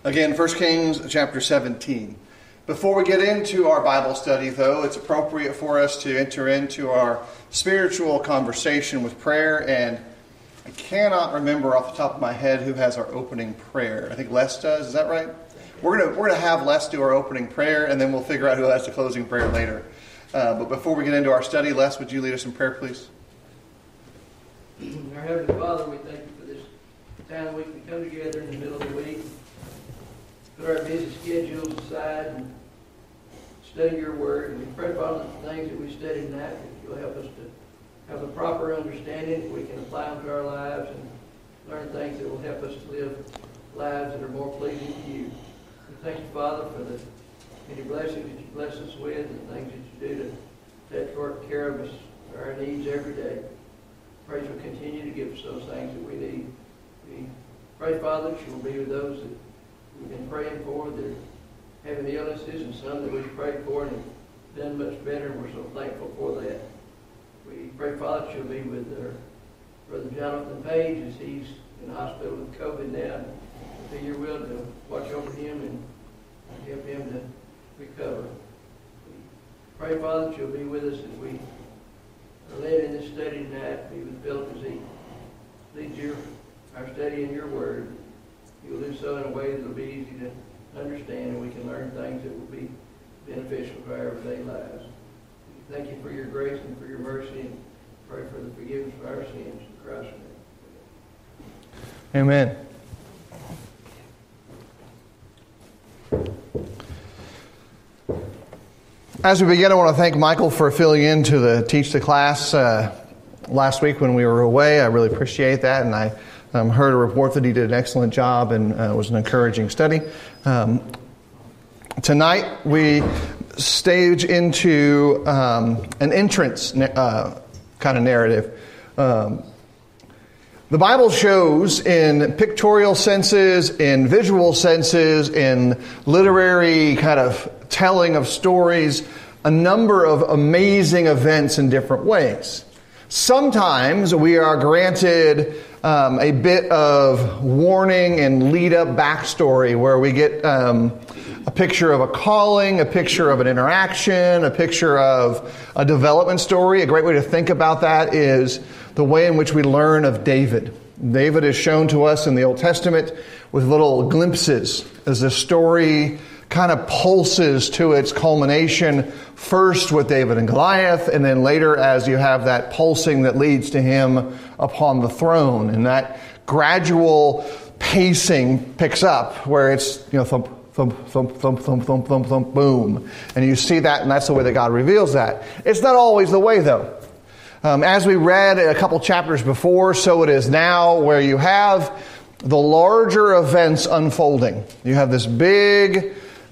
Again, 1 Kings chapter 17. Before we get into our Bible study, though, it's appropriate for us to enter into our spiritual conversation with prayer. And I cannot remember off the top of my head who has our opening prayer. I think Les does. Is that right? We're gonna have Les do our opening prayer, and then we'll figure out who has the closing prayer later. But before we get into our study, Les, would you lead us in prayer, please? Our Heavenly Father, we thank you for this time that we can come together in the middle of the week, put our busy schedules aside and study your word. And we pray, Father, that the things that we study tonight, that you'll help us to have a proper understanding, that we can apply them to our lives and learn things that will help us to live lives that are more pleasing to you. We thank you, Father, for the many blessings that you bless us with and the things that you do to take care of us, our needs every day. Pray you'll continue to give us those things that we need. We pray, Father, that you will be with those that we've been praying for that are having illnesses, and some that we've prayed for and have done much better, and we're so thankful for that. We pray, Father, that you'll be with our Brother Jonathan Page as he's in the hospital with COVID now. Be your will to watch over him and help him to recover. We pray, Father, that you'll be with us as we are led in this study tonight. Be with Philip as he leads our study in your word. You'll do so in a way that will be easy to understand, and we can learn things that will be beneficial to our everyday lives. Thank you for your grace and for your mercy, and pray for the forgiveness of our sins. In Christ's name. Amen. As we begin, I want to thank Michael for filling in to teach the class last week when we were away. I really appreciate that, and I heard a report that he did an excellent job, and it was an encouraging study. Tonight we stage into an entrance kind of narrative. The Bible shows in pictorial senses, in visual senses, in literary kind of telling of stories, a number of amazing events in different ways. Sometimes we are granted a bit of warning and lead-up backstory where we get a picture of a calling, a picture of an interaction, a picture of a development story. A great way to think about that is the way in which we learn of David. David is shown to us in the Old Testament with little glimpses as the story kind of pulses to its culmination, first with David and Goliath, and then later as you have that pulsing that leads to him upon the throne. And that gradual pacing picks up where it's, thump, thump, thump, thump, thump, thump, thump, thump, boom. And you see that, and that's the way that God reveals that. It's not always the way, though. As we read a couple chapters before, so it is now, where you have the larger events unfolding. You have this big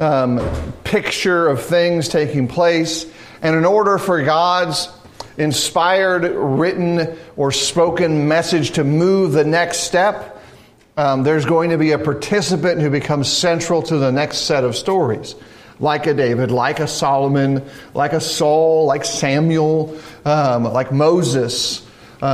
picture of things taking place, and in order for God's inspired, written, or spoken message to move the next step, there's going to be a participant who becomes central to the next set of stories. Like a David, like a Solomon, like a Saul, like Samuel, like Moses,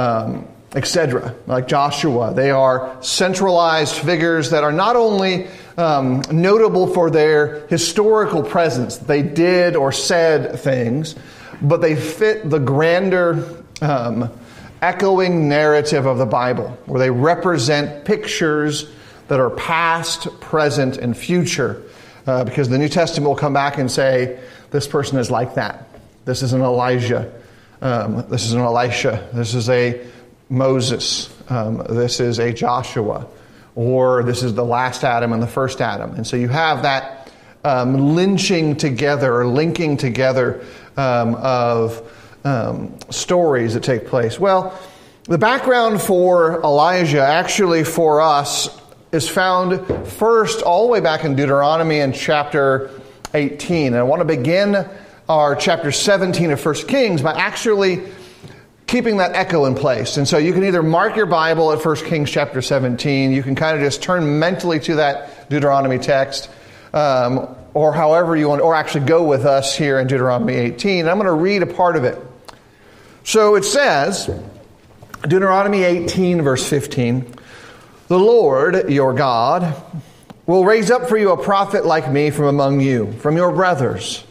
etc., like Joshua. They are centralized figures that are not only notable for their historical presence, they did or said things, but they fit the grander echoing narrative of the Bible, where they represent pictures that are past, present, and future. Because the New Testament will come back and say, this person is like that. This is an Elijah. This is an Elisha. This is a Moses. This is a Joshua. Or this is the last Adam and the first Adam. And so you have that linking together of stories that take place. Well, the background for Elijah, actually for us, is found first all the way back in Deuteronomy in chapter 18. And I want to begin our chapter 17 of 1 Kings by actually keeping that echo in place. And so you can either mark your Bible at 1 Kings chapter 17, you can kind of just turn mentally to that Deuteronomy text, or however you want, or actually go with us here in Deuteronomy 18. I'm going to read a part of it. So it says, Deuteronomy 18 verse 15, "The Lord your God will raise up for you a prophet like me from among you, from your brothers.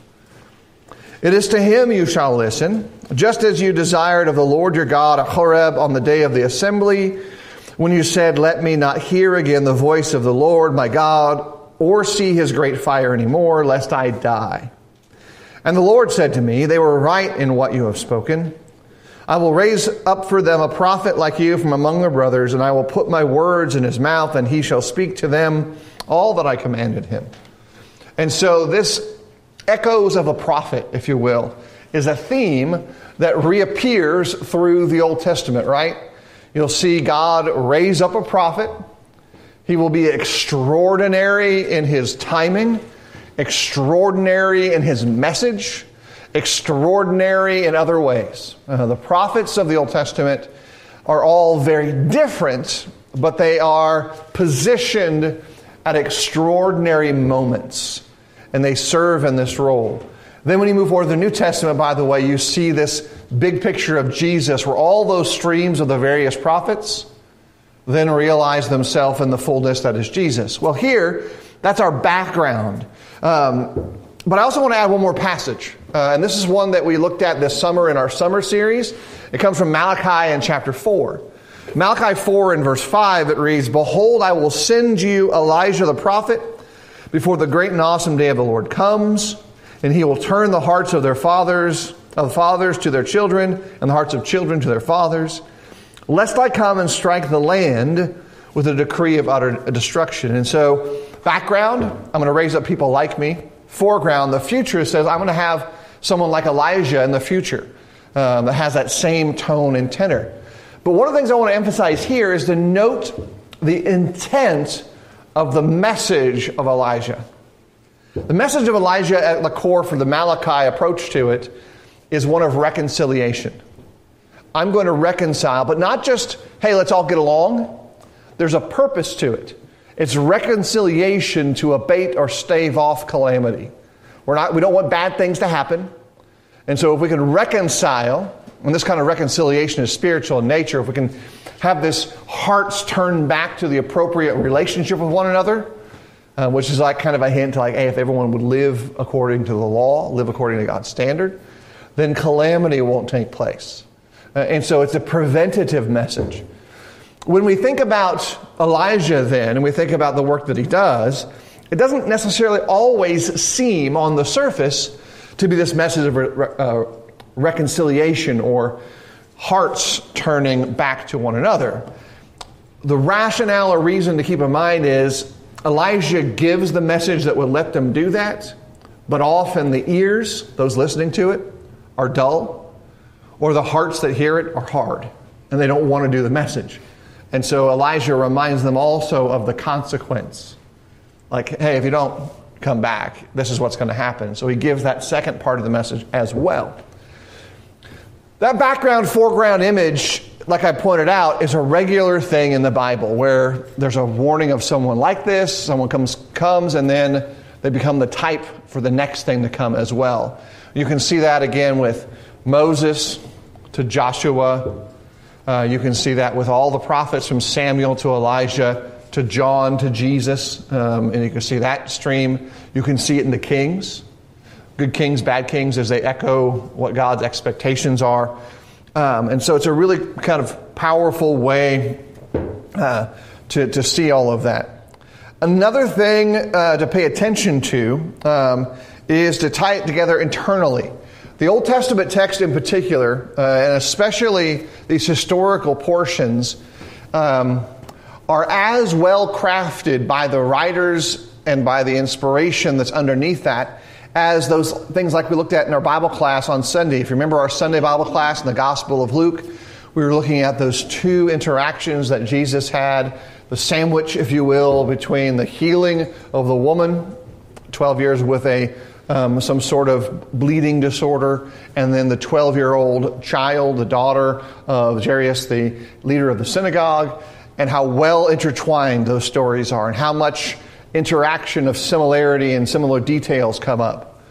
It is to him you shall listen, just as you desired of the Lord your God at Horeb on the day of the assembly, when you said, let me not hear again the voice of the Lord my God, or see his great fire anymore, lest I die. And the Lord said to me, they were right in what you have spoken. I will raise up for them a prophet like you from among their brothers, and I will put my words in his mouth, and he shall speak to them all that I commanded him. And so this echoes of a prophet, if you will, is a theme that reappears through the Old Testament, right? You'll see God raise up a prophet. He will be extraordinary in his timing, extraordinary in his message, extraordinary in other ways. The prophets of the Old Testament are all very different, but they are positioned at extraordinary moments, and they serve in this role. Then when you move forward to the New Testament, by the way, you see this big picture of Jesus where all those streams of the various prophets then realize themselves in the fullness that is Jesus. Well, here, that's our background. But I also want to add one more passage. And this is one that we looked at this summer in our summer series. It comes from Malachi in chapter 4. Malachi 4 in verse 5, it reads, behold, I will send you Elijah the prophet before the great and awesome day of the Lord comes, and he will turn the hearts of fathers to their children, and the hearts of children to their fathers, lest I come and strike the land with a decree of utter destruction. And so, background, I'm going to raise up people like me. Foreground, the future says I'm going to have someone like Elijah in the future that has that same tone and tenor. But one of the things I want to emphasize here is to note the intent of the message of Elijah. The message of Elijah at the core for the Malachi approach to it is one of reconciliation. I'm going to reconcile, but not just, hey, let's all get along. There's a purpose to it. It's reconciliation to abate or stave off calamity. We don't want bad things to happen. And so if we can reconcile, and this kind of reconciliation is spiritual in nature, if we can have this hearts turned back to the appropriate relationship with one another, which is like kind of a hint to like, hey, if everyone would live according to the law, live according to God's standard, then calamity won't take place. And so it's a preventative message. When we think about Elijah then, and we think about the work that he does, it doesn't necessarily always seem on the surface to be this message of reconciliation or hearts turning back to one another. The rationale or reason to keep in mind is Elijah gives the message that would let them do that, but often the ears, those listening to it, are dull, or the hearts that hear it are hard, and they don't want to do the message. And so Elijah reminds them also of the consequence. Like, hey, if you don't come back, this is what's going to happen. So he gives that second part of the message as well. That background, foreground image, like I pointed out, is a regular thing in the Bible where there's a warning of someone like this, someone comes, and then they become the type for the next thing to come as well. You can see that again with Moses to Joshua. You can see that with all the prophets from Samuel to Elijah to John to Jesus. And you can see that stream. You can see it in the kings. Good kings, bad kings, as they echo what God's expectations are. And so it's a really kind of powerful way to see all of that. Another thing to pay attention to is to tie it together internally. The Old Testament text in particular, and especially these historical portions, are as well crafted by the writers and by the inspiration that's underneath that as those things like we looked at in our Bible class on Sunday. If you remember our Sunday Bible class in the Gospel of Luke, we were looking at those two interactions that Jesus had, the sandwich, if you will, between the healing of the woman, 12 years with some sort of bleeding disorder, and then the 12-year-old child, the daughter of Jairus, the leader of the synagogue, and how well intertwined those stories are, and how much interaction of similarity and similar details come up.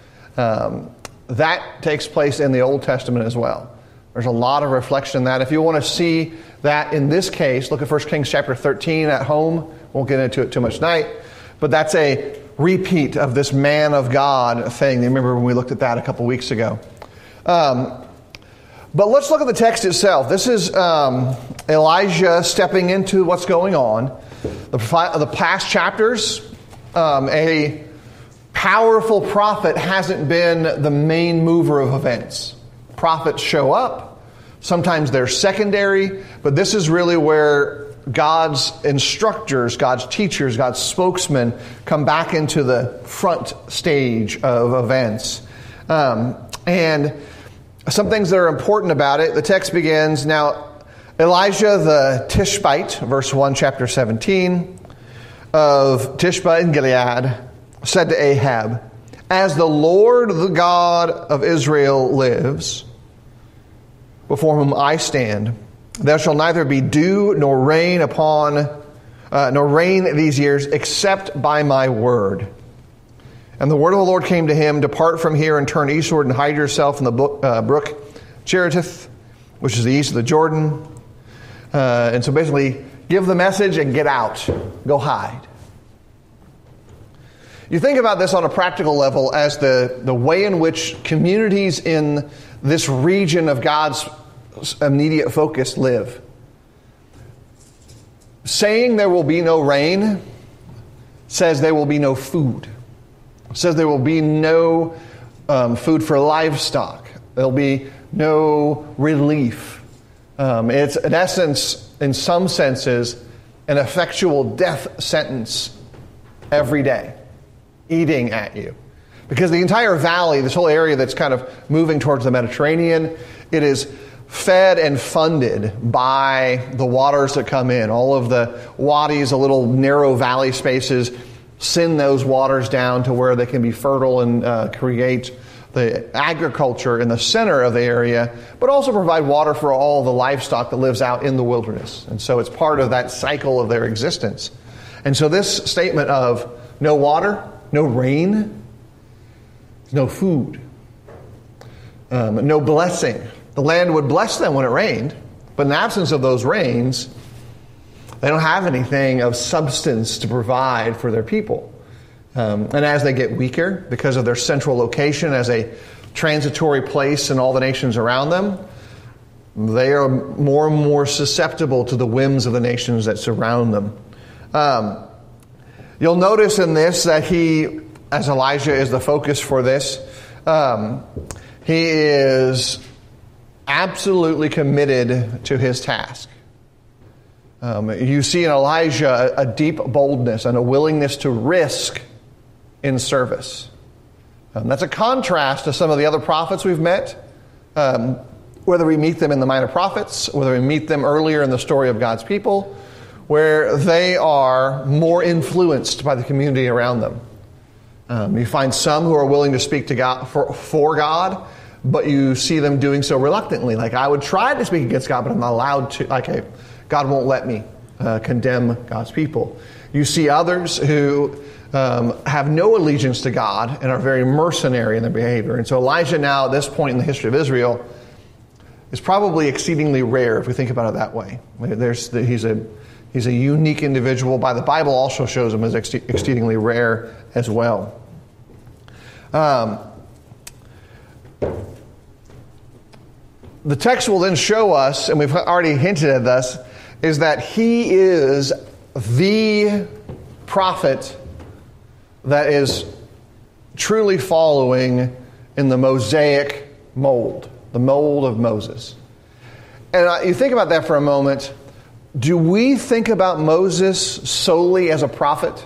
That takes place in the Old Testament as well. There's a lot of reflection in that. If you want to see that in this case, look at 1 Kings chapter 13 at home. Won't get into it too much tonight. But that's a repeat of this man of God thing. You remember when we looked at that a couple weeks ago. But let's look at the text itself. This is Elijah stepping into what's going on. The past chapters, a powerful prophet hasn't been the main mover of events. Prophets show up. Sometimes they're secondary. But this is really where God's instructors, God's teachers, God's spokesmen come back into the front stage of events. And some things that are important about it. The text begins, now Elijah the Tishbite, verse 1, chapter 17, of Tishba in Gilead, said to Ahab, "As the Lord, the God of Israel, lives, before whom I stand, there shall neither be dew nor rain these years, except by my word." And the word of the Lord came to him, "Depart from here and turn eastward and hide yourself in the brook Cherith, which is the east of the Jordan." And so basically, give the message and get out. Go hide. You think about this on a practical level as the way in which communities in this region of God's immediate focus live. Saying there will be no rain says there will be no food. Says there will be no food for livestock. There'll be no relief. It's, in essence, in some senses, an effectual death sentence every day, eating at you. Because the entire valley, this whole area that's kind of moving towards the Mediterranean, it is fed and funded by the waters that come in. All of the wadis, the little narrow valley spaces, send those waters down to where they can be fertile and create the agriculture in the center of the area, but also provide water for all the livestock that lives out in the wilderness. And so it's part of that cycle of their existence. And so this statement of no water, no rain, no food, no blessing. The land would bless them when it rained, but in the absence of those rains, they don't have anything of substance to provide for their people. And as they get weaker, because of their central location as a transitory place in all the nations around them, they are more and more susceptible to the whims of the nations that surround them. You'll notice in this that he, as Elijah is the focus for this, he is absolutely committed to his task. You see in Elijah a deep boldness and a willingness to risk in service. That's a contrast to some of the other prophets we've met, whether we meet them in the Minor Prophets, whether we meet them earlier in the story of God's people, where they are more influenced by the community around them. You find some who are willing to speak to God for God, but you see them doing so reluctantly. Like, I would try to speak against God, but I'm not allowed to. God won't let me condemn God's people. You see others who have no allegiance to God and are very mercenary in their behavior. And so Elijah now, at this point in the history of Israel, is probably exceedingly rare if we think about it that way. He's a unique individual. By the Bible also shows him as exceedingly rare as well. The text will then show us, and we've already hinted at this, is that he is the prophet that is truly following in the Mosaic mold, the mold of Moses. And you think about that for a moment. Do we think about Moses solely as a prophet?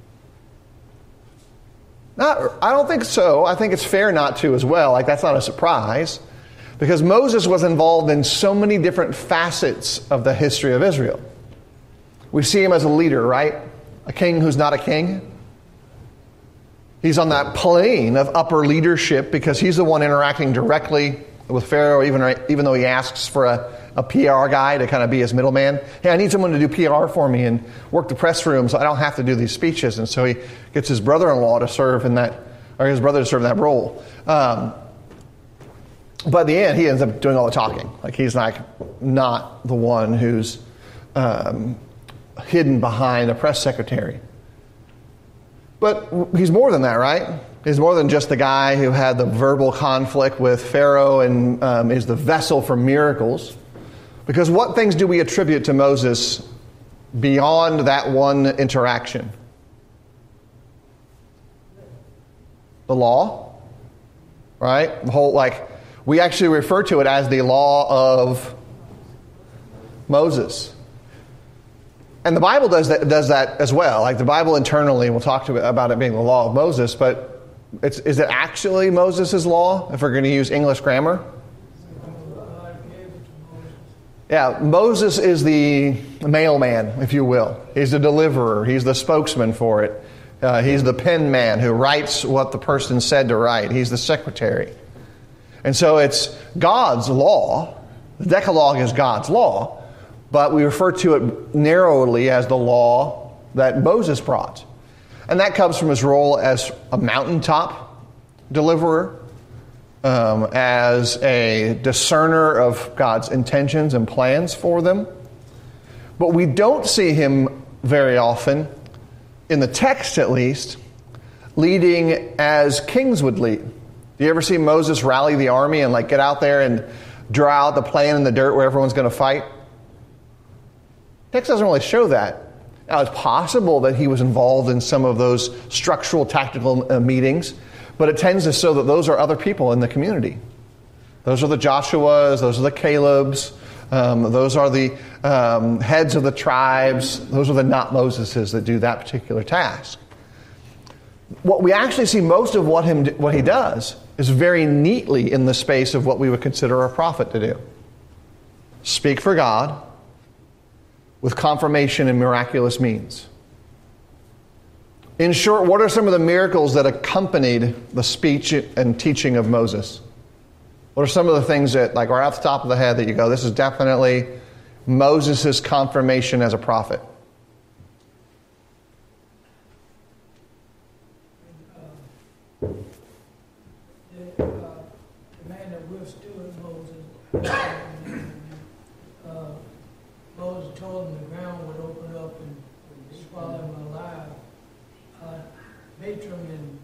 I don't think so. I think it's fair not to as well. That's not a surprise. Because Moses was involved in so many different facets of the history of Israel. We see him as a leader, right? A king who's not a king. He's on that plane of upper leadership because he's the one interacting directly with Pharaoh, even though he asks for a PR guy to kind of be his middleman. Hey, I need someone to do PR for me and work the press room so I don't have to do these speeches. And so he gets his brother-in-law to serve in that, or his brother to serve in that role. But in the end, he ends up doing all the talking. He's not the one who's hidden behind a press secretary. But he's more than that, right? He's more than just the guy who had the verbal conflict with Pharaoh and is the vessel for miracles. Because what things do we attribute to Moses beyond that one interaction? The law, right? The whole, we actually refer to it as the law of Moses. And the Bible does that as well. Like the Bible internally, we'll talk about it being the law of Moses, but is it actually Moses' law, if we're going to use English grammar? Yeah, Moses is the mailman, if you will. He's the deliverer. He's the spokesman for it. He's the pen man who writes what the person said to write. He's the secretary. And so it's God's law. The Decalogue is God's law, but we refer to it narrowly as the law that Moses brought. And that comes from his role as a mountaintop deliverer, as a discerner of God's intentions and plans for them. But we don't see him very often, in the text at least, leading as kings would lead. Do you ever see Moses rally the army and get out there and draw out the plan in the dirt where everyone's going to fight? The text doesn't really show that. Now, it's possible that he was involved in some of those structural, tactical meetings, but it tends to show that those are other people in the community. Those are the Joshuas, those are the Calebs, those are the heads of the tribes. Those are the not Moseses that do that particular task. What we actually see most of what he does is very neatly in the space of what we would consider a prophet to do. Speak for God with confirmation and miraculous means. In short, what are some of the miracles that accompanied the speech and teaching of Moses? What are some of the things that are off the top of the head that you go, this is definitely Moses' confirmation as a prophet? The man that withstood Moses, Moses told him the ground would open up and swallow him alive. Bertram and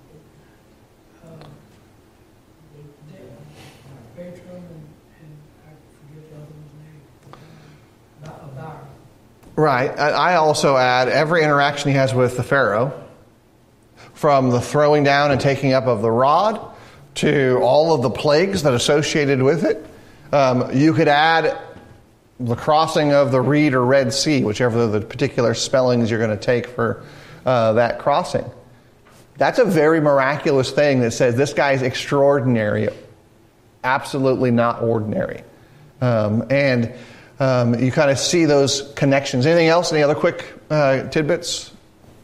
I forget the other one's name. Abar. Right. I also add every interaction he has with the Pharaoh, from the throwing down and taking up of the rod to all of the plagues that are associated with it. You could add the crossing of the Reed or Red Sea, whichever the particular spellings you're going to take for that crossing. That's a very miraculous thing that says this guy's extraordinary, absolutely not ordinary. And you kind of see those connections. Anything else? Any other quick tidbits?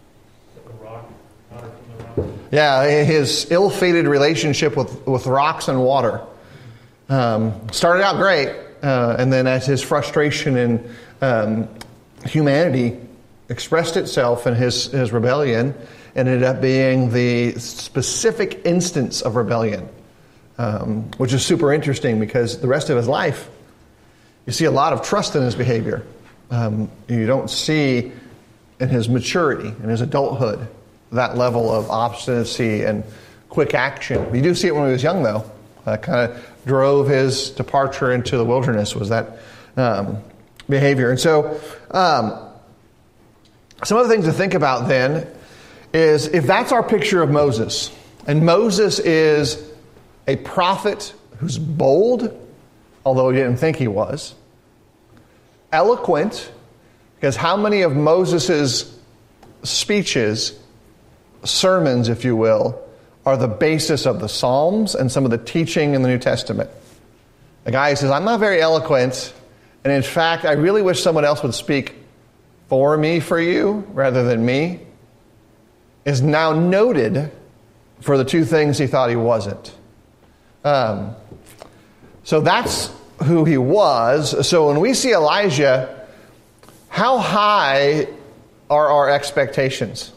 Yeah, his ill-fated relationship with rocks and water. Started out great, and then as his frustration in humanity expressed itself in his rebellion, ended up being the specific instance of rebellion, which is super interesting because the rest of his life, you see a lot of trust in his behavior. You don't see in his maturity, in his adulthood, that level of obstinacy and quick action. You do see it when he was young, though. That kind of drove his departure into the wilderness, was that behavior. And so some of the things to think about then is, if that's our picture of Moses, and Moses is a prophet who's bold, although he didn't think he was, eloquent, because how many of Moses' speeches, sermons, if you will, are the basis of the Psalms and some of the teaching in the New Testament? The guy who says, I'm not very eloquent, and in fact, I really wish someone else would speak for me, for you, rather than me, is now noted for the two things he thought he wasn't. So that's who he was. So when we see Elijah, how high are our expectations?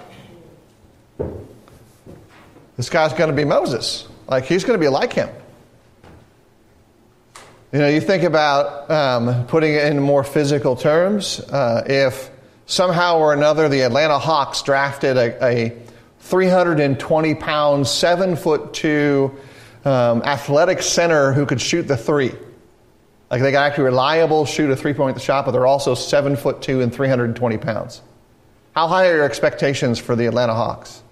This guy's going to be Moses. He's going to be like him. You think about putting it in more physical terms. If somehow or another the Atlanta Hawks drafted a 320 pounds, 7'2", athletic center who could shoot the three. Like they got actually reliable, shoot a three-point shot, but they're also 7'2" and 320 pounds. How high are your expectations for the Atlanta Hawks?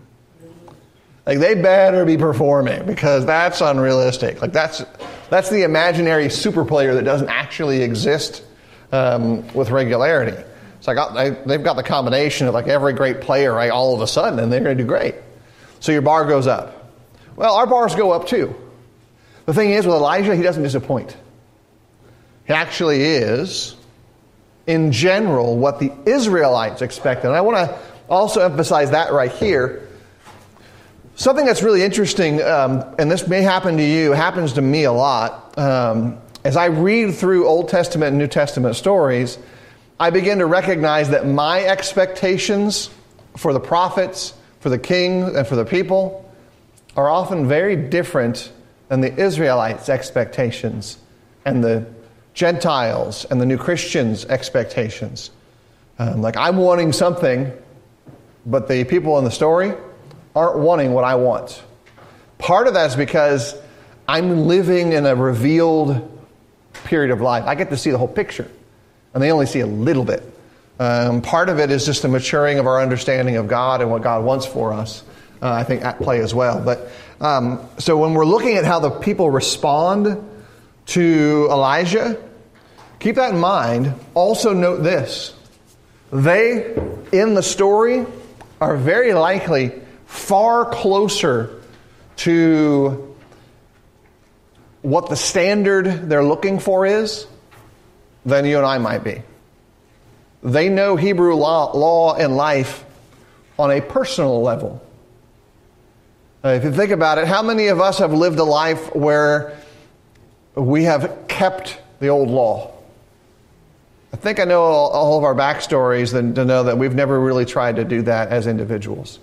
Like they better be performing, because that's unrealistic. Like that's the imaginary super player that doesn't actually exist with regularity. It's like they've got the combination of like every great player, right, all of a sudden, and they're going to do great. So your bar goes up. Well, our bars go up too. The thing is, with Elijah, he doesn't disappoint. He actually is, in general, what the Israelites expected. And I want to also emphasize that right here. Something that's really interesting, and this may happen to you, happens to me a lot. As I read through Old Testament and New Testament stories, I begin to recognize that my expectations for the prophets, for the king, and for the people are often very different than the Israelites' expectations and the Gentiles and the new Christians' expectations. Like I'm wanting something, but the people in the story aren't wanting what I want. Part of that is because I'm living in a revealed period of life. I get to see the whole picture, and they only see a little bit. Part of it is just the maturing of our understanding of God and what God wants for us, I think, at play as well. But so when we're looking at how the people respond to Elijah, keep that in mind. Also note this. They, in the story, are very likely far closer to what the standard they're looking for is than you and I might be. They know Hebrew law and life on a personal level. If you think about it, how many of us have lived a life where we have kept the old law? I think I know all of our backstories to know that we've never really tried to do that as individuals.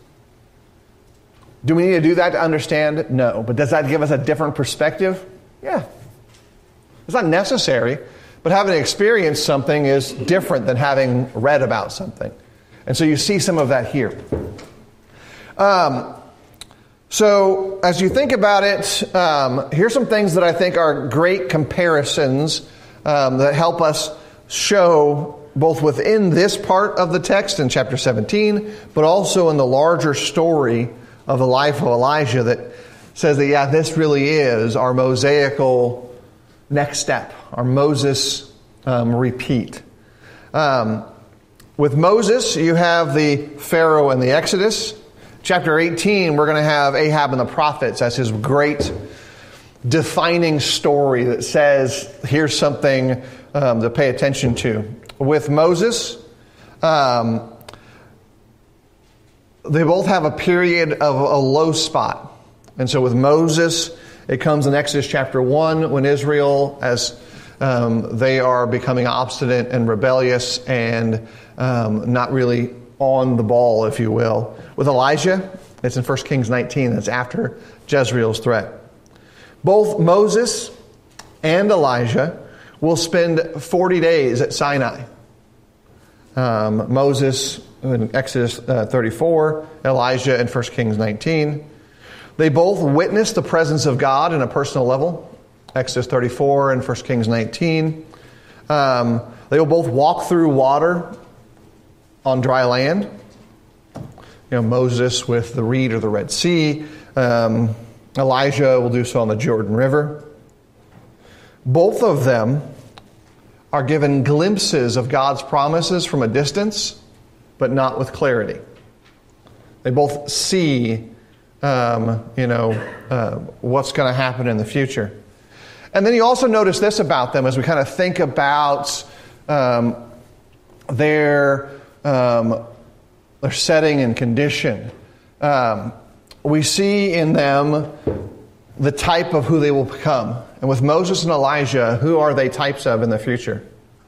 Do we need to do that to understand? No. But does that give us a different perspective? Yeah. It's not necessary, but having experienced something is different than having read about something. And so you see some of that here. So as you think about it, here's some things that I think are great comparisons that help us show both within this part of the text in chapter 17, but also in the larger story of the life of Elijah that says that, yeah, this really is our Mosaical next step, our Moses repeat. With Moses, you have the Pharaoh and the Exodus. Chapter 18, we're going to have Ahab and the prophets as his great defining story that says, here's something to pay attention to. With Moses, they both have a period of a low spot. And so with Moses, it comes in Exodus chapter 1 when Israel, as they are becoming obstinate and rebellious and not really on the ball, if you will. With Elijah, it's in 1 Kings 19. That's after Jezreel's threat. Both Moses and Elijah will spend 40 days at Sinai. Moses in Exodus 34, Elijah in 1 Kings 19. They both witness the presence of God in a personal level. Exodus 34 and 1 Kings 19. They will both walk through water on dry land. You know, Moses with the reed or the Red Sea. Elijah will do so on the Jordan River. Both of them are given glimpses of God's promises from a distance, but not with clarity. They both see, what's going to happen in the future. And then you also notice this about them as we kind of think about their setting and condition. We see in them the type of who they will become. And with Moses and Elijah, who are they types of in the future?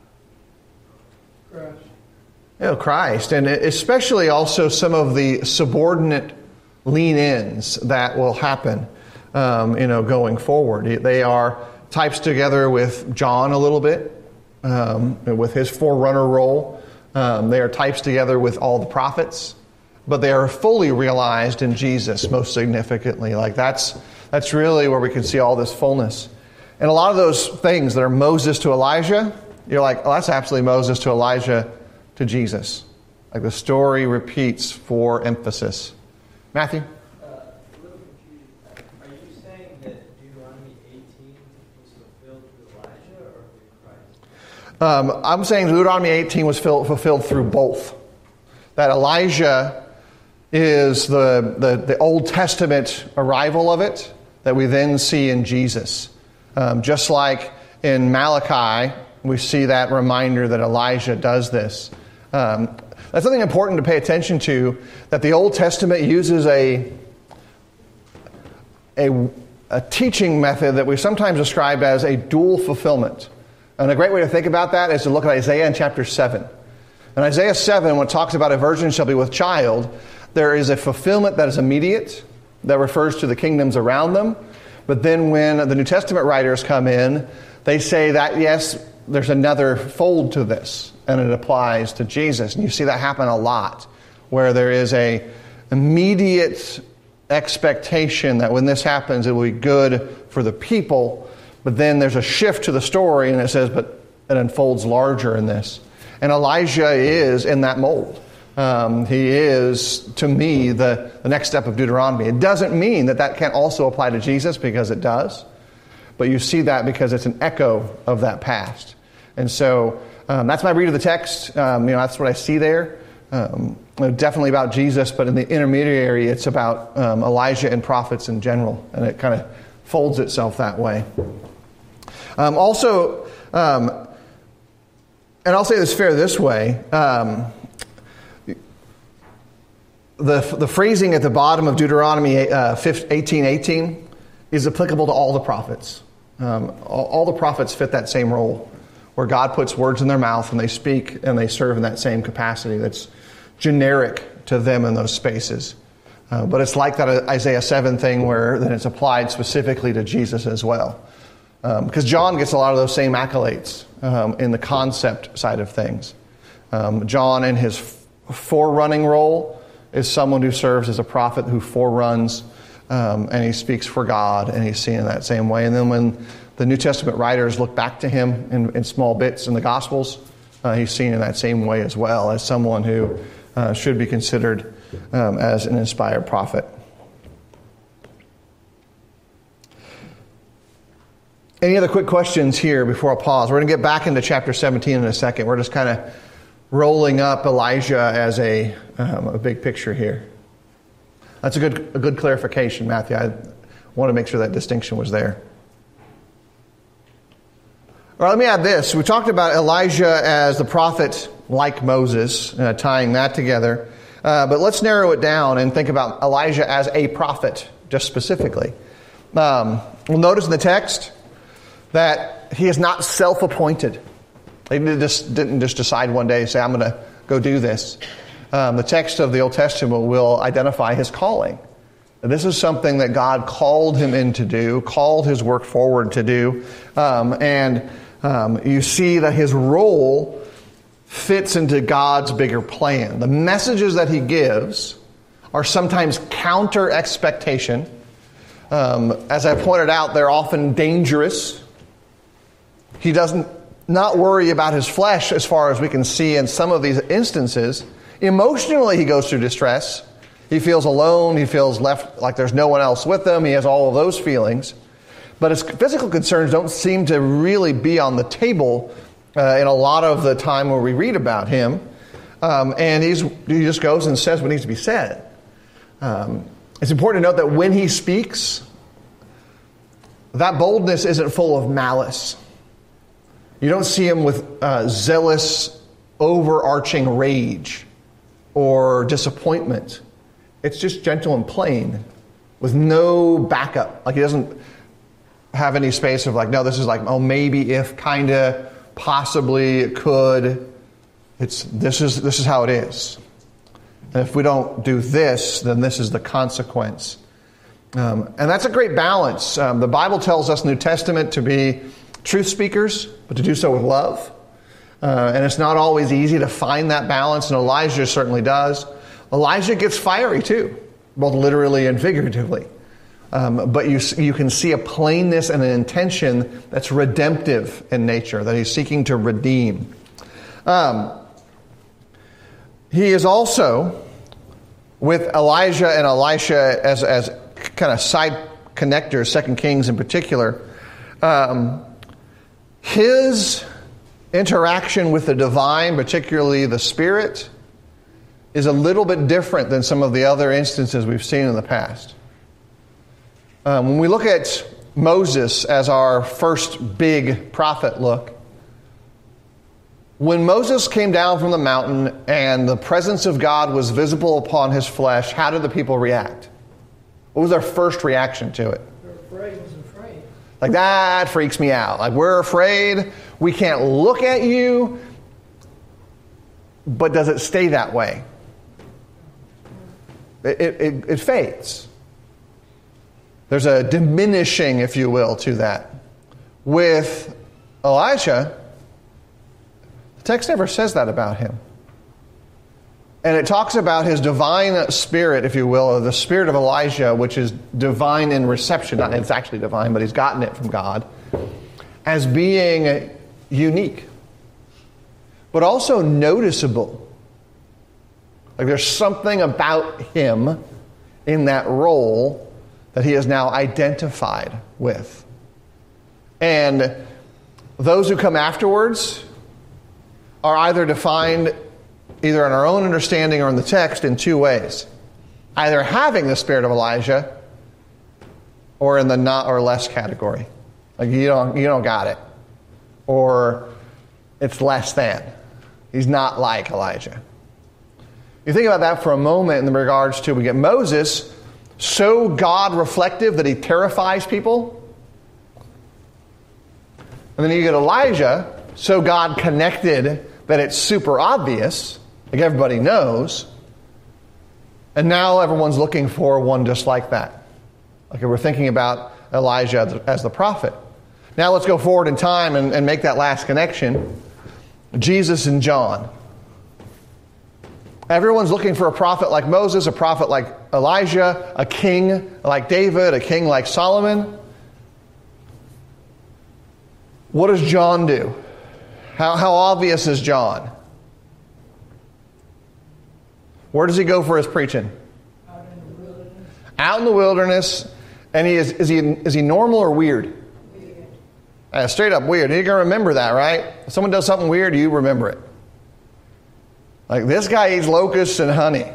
Christ. Christ. And especially also some of the subordinate lean-ins that will happen, going forward. They are types together with John a little bit, with his forerunner role. They are types together with all the prophets. but they are fully realized in Jesus most significantly. Like that's really where we can see all this fullness. And a lot of those things that are Moses to Elijah, you're like, oh, that's absolutely Moses to Elijah to Jesus. Like the story repeats for emphasis. Matthew? A little confused. Are you saying that Deuteronomy 18 was fulfilled through Elijah or through Christ? I'm saying Deuteronomy 18 was fulfilled through both. That Elijah is the Old Testament arrival of it that we then see in Jesus. Just like in Malachi, we see that reminder that Elijah does this. That's something important to pay attention to, that the Old Testament uses a teaching method that we sometimes describe as a dual fulfillment. And a great way to think about that is to look at Isaiah in chapter 7. In Isaiah 7, when it talks about a virgin shall be with child, there is a fulfillment that is immediate, that refers to the kingdoms around them. But then when the New Testament writers come in, they say that, yes, there's another fold to this, and it applies to Jesus. And you see that happen a lot, where there is a immediate expectation that when this happens, it will be good for the people. But then there's a shift to the story, and it says, but it unfolds larger in this. And Elijah is in that mold. He is, to me, the next step of Deuteronomy. It doesn't mean that can't also apply to Jesus, because it does. But you see that because it's an echo of that past. And so that's my read of the text. That's what I see there. Definitely about Jesus, but in the intermediary, it's about Elijah and prophets in general. And it kind of folds itself that way. And I'll say this this way. The phrasing at the bottom of Deuteronomy 18:18 is applicable to all the prophets. All the prophets fit that same role, where God puts words in their mouth and they speak and they serve in that same capacity that's generic to them in those spaces. But it's like that Isaiah 7 thing where then it's applied specifically to Jesus as well. Because John gets a lot of those same accolades in the concept side of things. John, in his forerunning role, is someone who serves as a prophet who foreruns, and he speaks for God, and he's seen in that same way. And then when the New Testament writers look back to him in small bits in the Gospels, he's seen in that same way as well, as someone who should be considered as an inspired prophet. Any other quick questions here before I pause? We're going to get back into chapter 17 in a second. We're just kind of rolling up Elijah as a big picture here. That's a good clarification, Matthew. I want to make sure that distinction was there. All right, let me add this. We talked about Elijah as the prophet like Moses, tying that together. But let's narrow it down and think about Elijah as a prophet, just specifically. We'll notice in the text that he is not self-appointed. He didn't just decide one day, say, I'm going to go do this. The text of the Old Testament will identify his calling. This is something that God called him in to do, called his work forward to do. And you see that his role fits into God's bigger plan. The messages that he gives are sometimes counter expectation. As I pointed out, they're often dangerous. He doesn't not worry about his flesh as far as we can see in some of these instances. Emotionally, he goes through distress. He feels alone. He feels left like there's no one else with him. He has all of those feelings. But his physical concerns don't seem to really be on the table in a lot of the time where we read about him. And he just goes and says what needs to be said. It's important to note that when he speaks, that boldness isn't full of malice. You don't see him with zealous, overarching rage or disappointment. It's just gentle and plain with no backup. Like he doesn't have any space of like, no, this is like, oh, maybe if, kind of, possibly, it could. This is how it is. And if we don't do this, then this is the consequence. And that's a great balance. The Bible tells us in the New Testament to be truth speakers, but to do so with love. And it's not always easy to find that balance, and Elijah certainly does. Elijah gets fiery too, both literally and figuratively. But you can see a plainness and an intention that's redemptive in nature, that he's seeking to redeem. He is also, with Elijah and Elisha as kind of side connectors, 2 Kings in particular, his interaction with the divine, particularly the Spirit, is a little bit different than some of the other instances we've seen in the past. When we look at Moses as our first big prophet look, when Moses came down from the mountain and the presence of God was visible upon his flesh, how did the people react? What was their first reaction to it? They're afraid. Like, that freaks me out. Like, we're afraid. We can't look at you. But does it stay that way? It fades. There's a diminishing, if you will, to that. With Elijah, the text never says that about him. And it talks about his divine spirit, if you will, or the spirit of Elijah, which is divine in reception. Not it's actually divine, but he's gotten it from God, as being unique, but also noticeable. Like there's something about him in that role that he is now identified with. And those who come afterwards are either defined either in our own understanding or in the text in two ways. Either having the spirit of Elijah or in the not or less category. Like you don't got it. Or it's less than. He's not like Elijah. You think about that for a moment in regards to, we get Moses, so God reflective that he terrifies people. And then you get Elijah, so God connected that it's super obvious, like everybody knows. And now everyone's looking for one just like that. Okay, we're thinking about Elijah as the prophet. Now let's go forward in time and make that last connection. Jesus and John. Everyone's looking for a prophet like Moses, a prophet like Elijah, a king like David, a king like Solomon. What does John do? How obvious is John? Where does he go for his preaching? Out in the wilderness. Out in the wilderness. And is he normal or weird? Straight up weird. You're going to remember that, right? If someone does something weird, you remember it. Like, this guy eats locusts and honey.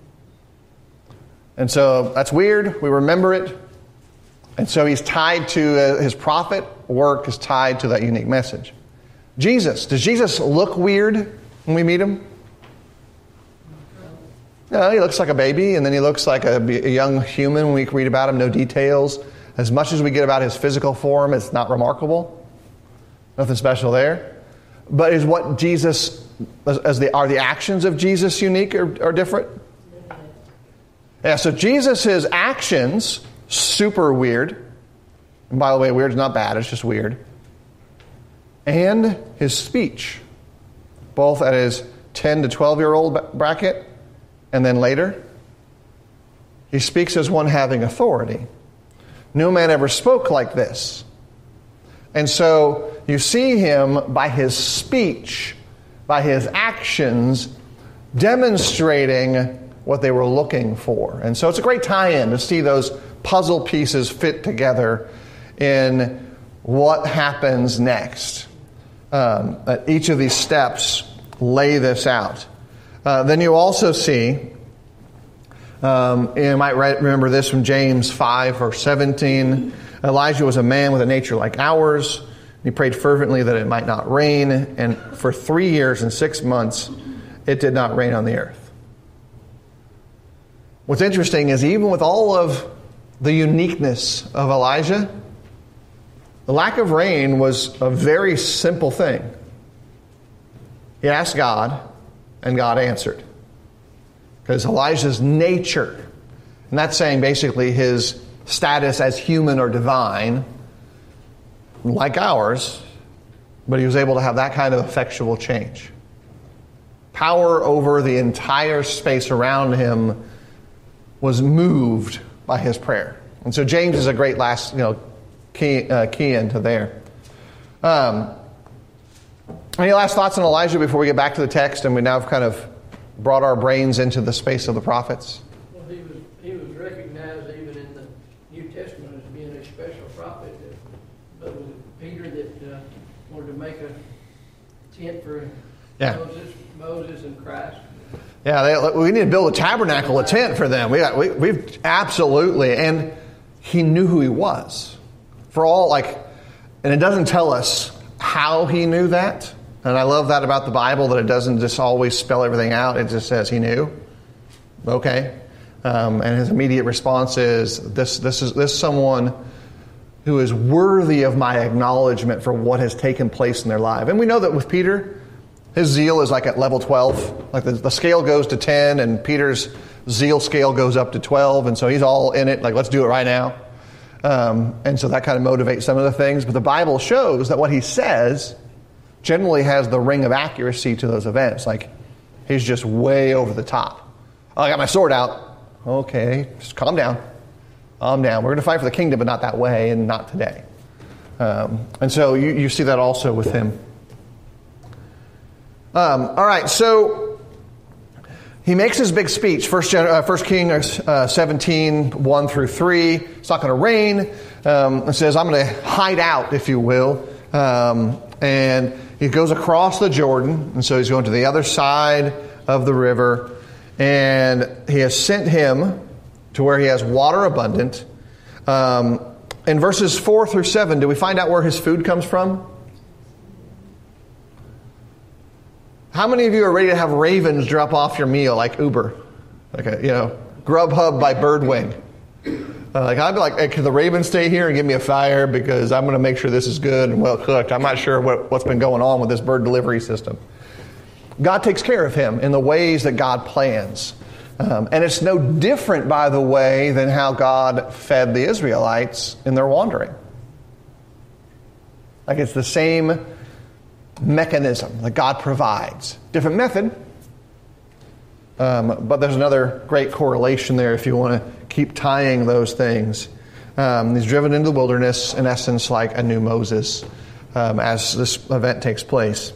And so that's weird. We remember it. And so he's tied to his prophet work is tied to that unique message. Jesus. Does Jesus look weird when we meet him? No, he looks like a baby, and then he looks like a young human when we read about him. No details. As much as we get about his physical form, it's not remarkable. Nothing special there. But is what Jesus, are the actions of Jesus unique or different? Yeah, so Jesus' actions, super weird. And by the way, weird is not bad, it's just weird. And his speech, both at his 10 to 12-year-old bracket, and then later, he speaks as one having authority. No man ever spoke like this. And so you see him by his speech, by his actions, demonstrating what they were looking for. And so it's a great tie-in to see those puzzle pieces fit together in what happens next. Each of these steps lay this out. Then you also see, you might remember this from James 5 verse 17. Elijah was a man with a nature like ours. He prayed fervently that it might not rain. And for 3 years and 6 months, it did not rain on the earth. What's interesting is even with all of the uniqueness of Elijah, the lack of rain was a very simple thing. He asked God, and God answered. Because Elijah's nature, and that's saying basically his status as human or divine, like ours, but he was able to have that kind of effectual change. power over the entire space around him was moved by his prayer. And so James is a great last, key into there. Any last thoughts on Elijah before we get back to the text and we now have kind of brought our brains into the space of the prophets? Well, he was recognized even in the New Testament as being a special prophet. But was it Peter that wanted to make a tent for Moses and Christ? Yeah, we need to build a tabernacle, a tent for them. We've absolutely, and he knew who he was. And it doesn't tell us how he knew that. And I love that about the Bible, that it doesn't just always spell everything out. It just says he knew. Okay. And his immediate response is, this someone who is worthy of my acknowledgement for what has taken place in their life. And we know that with Peter, his zeal is like at level 12. Like the scale goes to 10 and Peter's zeal scale goes up to 12. And so he's all in it, like, let's do it right now. And so that kind of motivates some of the things. But the Bible shows that what he says generally has the ring of accuracy to those events. Like, he's just way over the top. Oh, I got my sword out. Okay, just calm down. Calm down. We're going to fight for the kingdom, but not that way and not today. And so you see that also with him. All right, so he makes his big speech. 1 Kings 17, 1 through 3. It's not going to rain. It says, I'm going to hide out, if you will. And he goes across the Jordan. And so he's going to the other side of the river. And he has sent him to where he has water abundant. In verses 4 through 7, do we find out where his food comes from? How many of you are ready to have ravens drop off your meal like Uber? Grubhub by Birdwing. I'd be like, hey, can the ravens stay here and give me a fire because I'm going to make sure this is good and well cooked. I'm not sure what's been going on with this bird delivery system. God takes care of him in the ways that God plans. And it's no different, by the way, than how God fed the Israelites in their wandering. Like, it's the same mechanism that God provides. Different method. But there's another great correlation there if you want to keep tying those things. He's driven into the wilderness, in essence, like a new Moses, as this event takes place.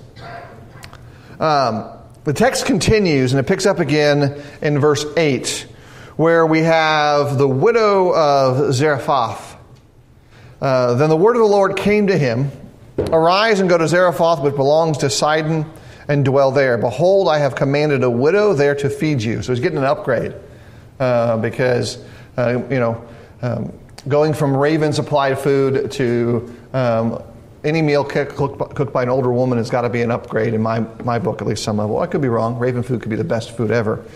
The text continues, and it picks up again in verse 8, where we have the widow of Zarephath. Then the word of the Lord came to him, Arise and go to Zarephath, which belongs to Sidon, and dwell there. Behold, I have commanded a widow there to feed you. So he's getting an upgrade because, going from raven-supplied food to any meal cooked by an older woman has got to be an upgrade in my book, at least some level. I could be wrong. Raven food could be the best food ever.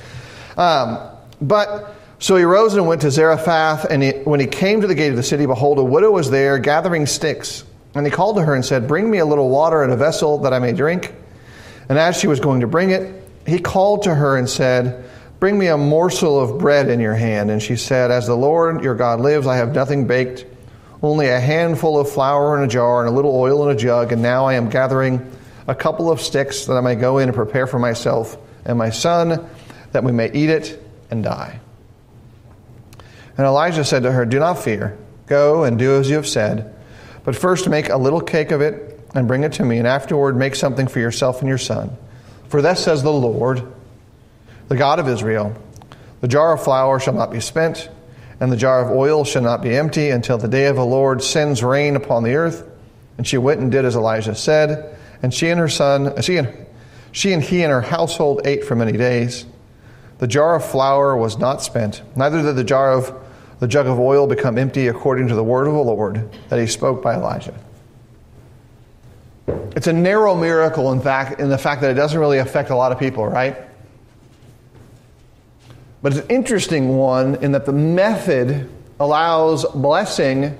So he rose and went to Zarephath, and when he came to the gate of the city, behold, a widow was there gathering sticks. And he called to her and said, Bring me a little water in a vessel that I may drink. And as she was going to bring it, he called to her and said, Bring me a morsel of bread in your hand. And she said, As the Lord your God lives, I have nothing baked, only a handful of flour in a jar and a little oil in a jug. And now I am gathering a couple of sticks that I may go in and prepare for myself and my son, that we may eat it and die. And Elijah said to her, Do not fear. Go and do as you have said. But first make a little cake of it and bring it to me, and afterward make something for yourself and your son. For thus says the Lord, the God of Israel, the jar of flour shall not be spent, and the jar of oil shall not be empty, until the day of the Lord sends rain upon the earth. And she went and did as Elijah said, and she and he and her household ate for many days. The jar of flour was not spent, neither did the jug of oil become empty, according to the word of the Lord that he spoke by Elijah. It's a narrow miracle, in the fact that it doesn't really affect a lot of people, right? But it's an interesting one in that the method allows blessing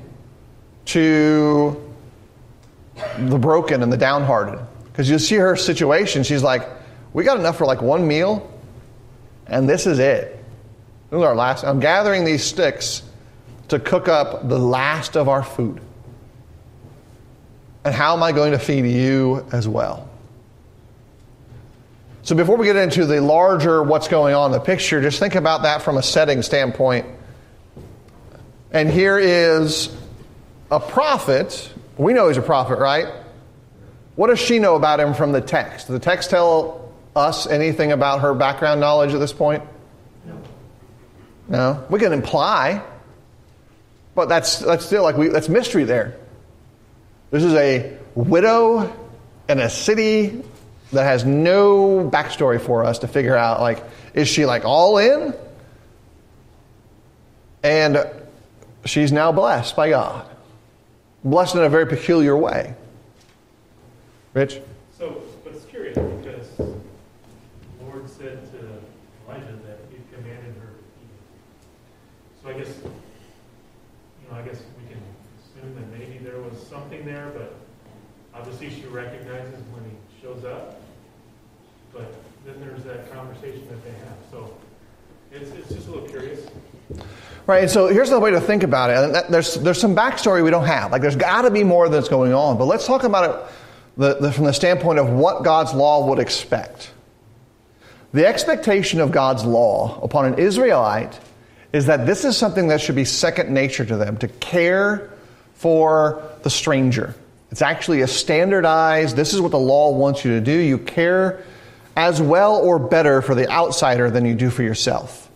to the broken and the downhearted. Because you see her situation, she's like, we got enough for like one meal, and this is it. This is our last. I'm gathering these sticks to cook up the last of our food. And how am I going to feed you as well? So before we get into the larger what's going on in the picture, just think about that from a setting standpoint. And here is a prophet. We know he's a prophet, right? What does she know about him from the text? Does the text tell us anything about her background knowledge at this point? No. We can imply, but that's still that's mystery there. This is a widow in a city that has no backstory for us to figure out, is she all in? And she's now blessed by God. Blessed in a very peculiar way. Rich? So, but it's curious because the Lord said to Elijah that he commanded her to eat. So I guess we can assume that maybe there was something there, but obviously she recognizes when he shows up. But then there's that conversation that they have. So it's just a little curious. Right, and so here's the way to think about it. And there's some backstory we don't have. There's got to be more that's going on. But let's talk about it from the standpoint of what God's law would expect. The expectation of God's law upon an Israelite is that this is something that should be second nature to them, to care for the stranger. It's actually a standardized, this is what the law wants you to do. You care as well or better for the outsider than you do for yourself.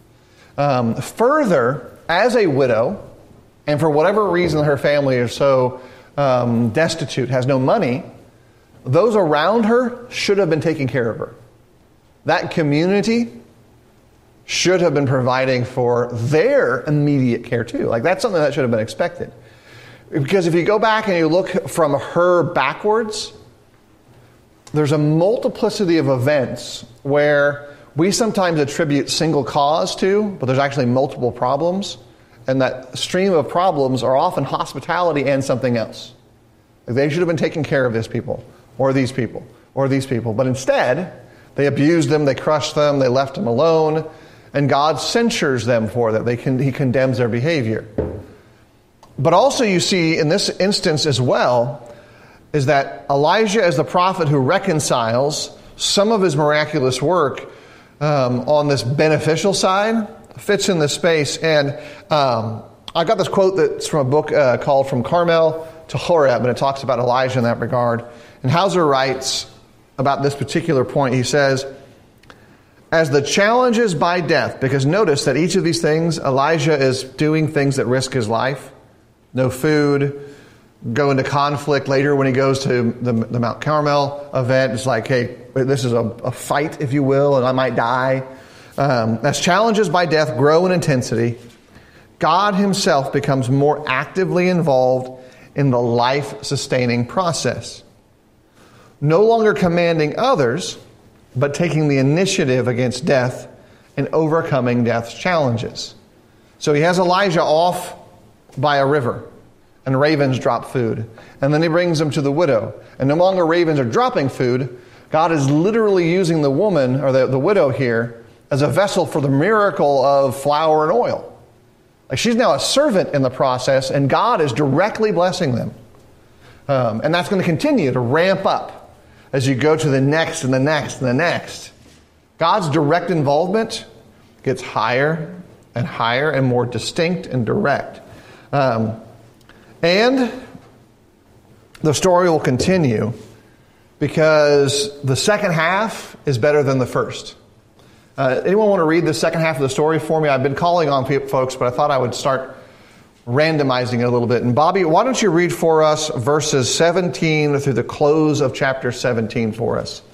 Further, as a widow, and for whatever reason her family is so destitute, has no money, those around her should have been taking care of her. That community should have been providing for their immediate care too. That's something that should have been expected. Because if you go back and you look from her backwards, there's a multiplicity of events where we sometimes attribute single cause to, but there's actually multiple problems. And that stream of problems are often hospitality and something else. They should have been taking care of this people, or these people, or these people. But instead, they abused them, they crushed them, they left them alone, and God censures them for that. He condemns their behavior. But also you see in this instance as well, is that Elijah, as the prophet who reconciles, some of his miraculous work on this beneficial side fits in this space. And I got this quote that's from a book called From Carmel to Horeb, and it talks about Elijah in that regard. And Hauser writes about this particular point. He says, as the challenges by death, because notice that each of these things, Elijah is doing things that risk his life. No food, go into conflict later when he goes to the Mount Carmel event. It's hey, this is a fight, if you will, and I might die. As challenges by death grow in intensity, God himself becomes more actively involved in the life-sustaining process. No longer commanding others, but taking the initiative against death and overcoming death's challenges. So he has Elijah off by a river, and ravens drop food. And then he brings them to the widow. And no longer ravens are dropping food. God is literally using the woman, or the widow here, as a vessel for the miracle of flour and oil. She's now a servant in the process, and God is directly blessing them. And that's going to continue to ramp up as you go to the next and the next and the next. God's direct involvement gets higher and higher and more distinct and direct. And the story will continue because the second half is better than the first. Anyone want to read the second half of the story for me? I've been calling on folks, but I thought I would start randomizing it a little bit. And Bobby, why don't you read for us verses 17 through the close of chapter 17 for us?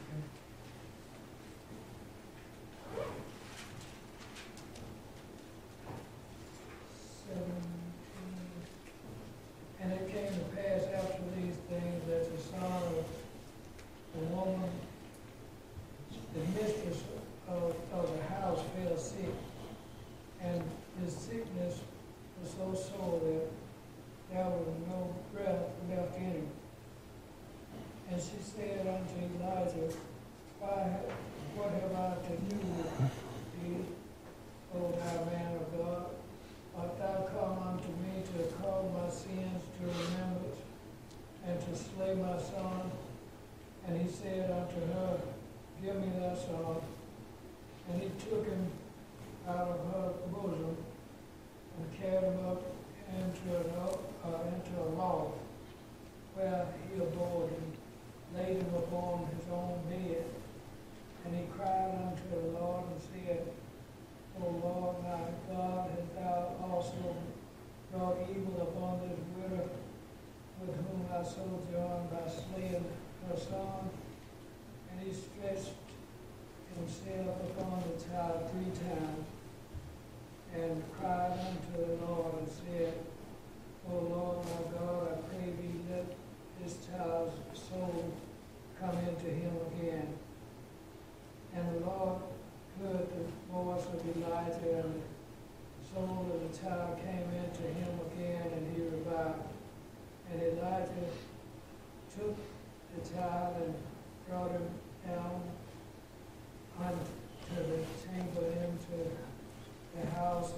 And it came to pass after these things that the son of the woman, the mistress of the house, fell sick, and his sickness was so sore that there was no breath left in him. And she said unto Elijah, what have I to do with thee, O thou man of God? Art thou come unto me to call my sins to remembrance, and to slay my son? And he said unto her, give me thy son, and he took him out of her bosom and carried him up into a loft, where he abode him, laid him upon his own bed. And he cried unto the Lord and said, O Lord my God, hast thou also brought evil upon this widow with whom I sojourn by slaying her son? And he stretched himself upon the child 3 times, and cried unto the Lord and said, O Lord my God, I pray thee, let this child's soul come into him again. And the Lord heard the voice of Elijah, and the soul of the child came into him again, and he revived. And Elijah took the child and brought him down unto the chamber into the house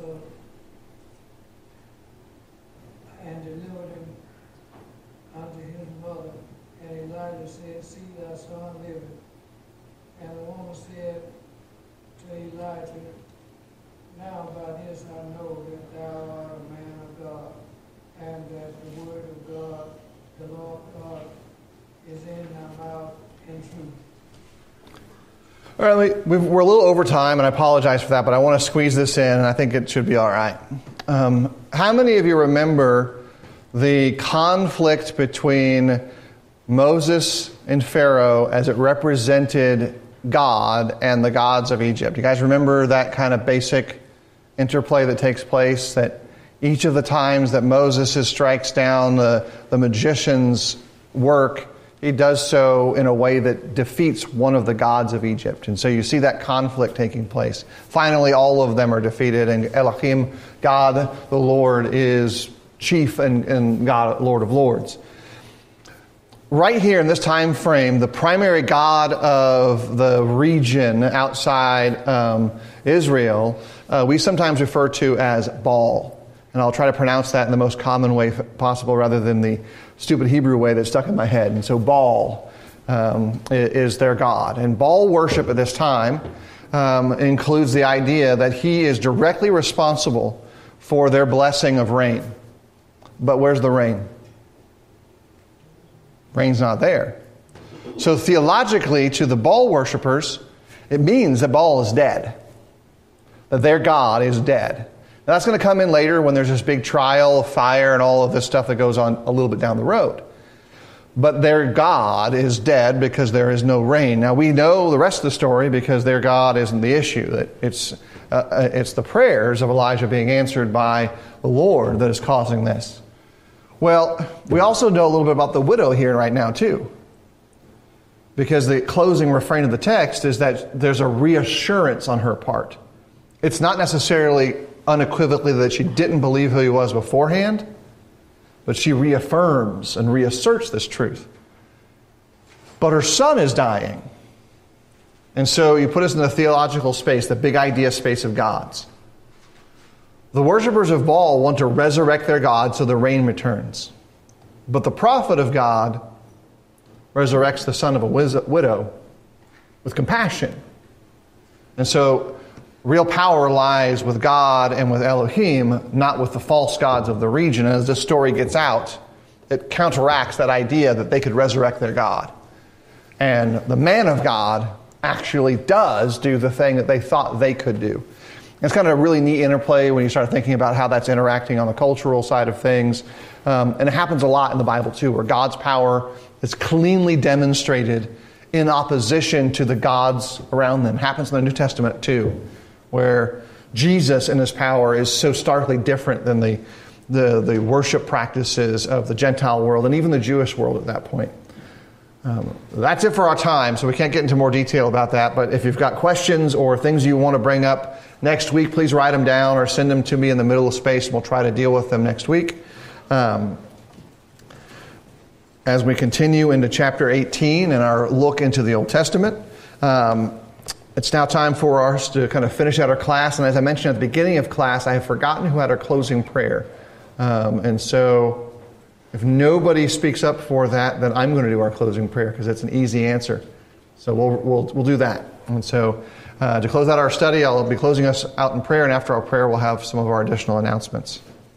and delivered him unto his mother. And Elijah said, See, thy son liveth. And the woman said to Elijah, Now by this I know that thou art a man of God, and that the word of God, the Lord God, is in thy mouth in truth. All right, we're a little over time, and I apologize for that, but I want to squeeze this in, and I think it should be all right. How many of you remember the conflict between Moses and Pharaoh as it represented God and the gods of Egypt? You guys remember that kind of basic interplay that takes place, that each of the times that Moses strikes down the magician's work, he does so in a way that defeats one of the gods of Egypt. And so you see that conflict taking place. Finally, all of them are defeated, and Elohim, God, the Lord, is chief and God, Lord of Lords. Right here in this time frame, the primary god of the region outside Israel, we sometimes refer to as Baal. And I'll try to pronounce that in the most common way possible rather than the stupid Hebrew way that's stuck in my head. And so Baal is their god. And Baal worship at this time includes the idea that he is directly responsible for their blessing of rain. But where's the rain? Rain's not there. So theologically, to the Baal worshipers, it means that Baal is dead. That their god is dead. Now, that's going to come in later when there's this big trial of fire and all of this stuff that goes on a little bit down the road. But their God is dead because there is no rain. Now, we know the rest of the story because their God isn't the issue. That it's the prayers of Elijah being answered by the Lord that is causing this. Well, we also know a little bit about the widow here right now, too. Because the closing refrain of the text is that there's a reassurance on her part. It's not necessarily unequivocally that she didn't believe who he was beforehand, but she reaffirms and reasserts this truth. But her son is dying. And so you put us in the theological space, the big idea space of gods. The worshipers of Baal want to resurrect their God so the rain returns. But the prophet of God resurrects the son of a widow with compassion. And so real power lies with God and with Elohim, not with the false gods of the region. And as this story gets out, it counteracts that idea that they could resurrect their God. And the man of God actually does do the thing that they thought they could do. It's kind of a really neat interplay when you start thinking about how that's interacting on the cultural side of things. And it happens a lot in the Bible too, where God's power is cleanly demonstrated in opposition to the gods around them. It happens in the New Testament too, where Jesus in his power is so starkly different than the worship practices of the Gentile world and even the Jewish world at that point. That's it for our time, so we can't get into more detail about that. But if you've got questions or things you want to bring up next week, please write them down or send them to me in the middle of space, and we'll try to deal with them next week. As we continue into chapter 18 and our look into the Old Testament, it's now time for us to kind of finish out our class. And as I mentioned at the beginning of class, I have forgotten who had our closing prayer. And so if nobody speaks up for that, then I'm going to do our closing prayer because it's an easy answer. So we'll do that. And so to close out our study, I'll be closing us out in prayer, and after our prayer, we'll have some of our additional announcements.